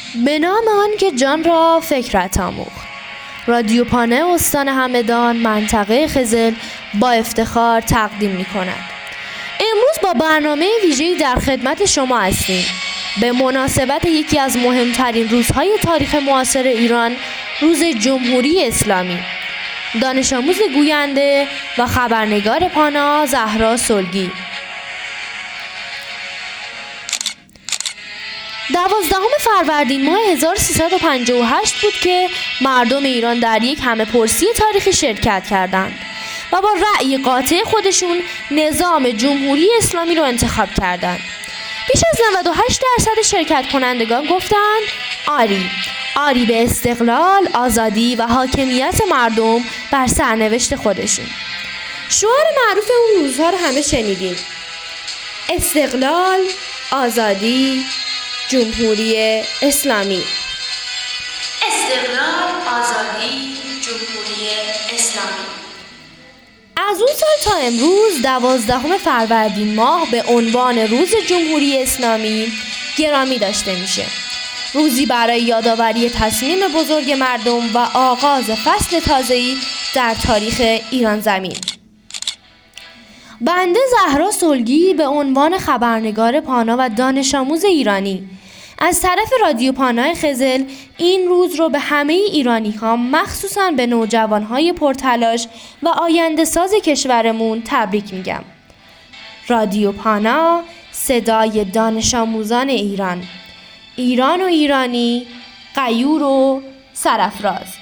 به نام آن که جان را فکرت آموخت. رادیو پانه استان همدان منطقه خزل با افتخار تقدیم می کند. امروز با برنامه ویژه‌ای در خدمت شما هستیم. به مناسبت یکی از مهمترین روزهای تاریخ معاصر ایران، روز جمهوری اسلامی، دانش آموز گوینده و خبرنگار پانا زهرا صلگی 12 فروردین ماه 1358 بود که مردم ایران در یک همه‌پرسی تاریخی شرکت کردند و با رأی قاطع خودشون نظام جمهوری اسلامی رو انتخاب کردند. بیش از 98% شرکت کنندگان گفتند آری به استقلال، آزادی و حاکمیت مردم بر سرنوشت خودشون. شعار معروف اون روزها رو همه شنیدیم: استقلال، آزادی، جمهوری اسلامی. استقلال، آزادی، جمهوری اسلامی. از اون سال تا امروز 12 فروردین ماه به عنوان روز جمهوری اسلامی گرامی داشته میشه. روزی برای یادآوری تصمیم بزرگ مردم و آغاز فصل تازه‌ای در تاریخ ایران زمین. بنده زهرا صلگی به عنوان خبرنگار پانا و دانش آموز ایرانی از طرف رادیو پانای خزل این روز رو به همه ایرانی ها، مخصوصاً به نوجوان های پرتلاش و آینده ساز کشورمون تبریک میگم. رادیو پانا، صدای دانش آموزان ایران و ایرانی، غیور و سرافراز.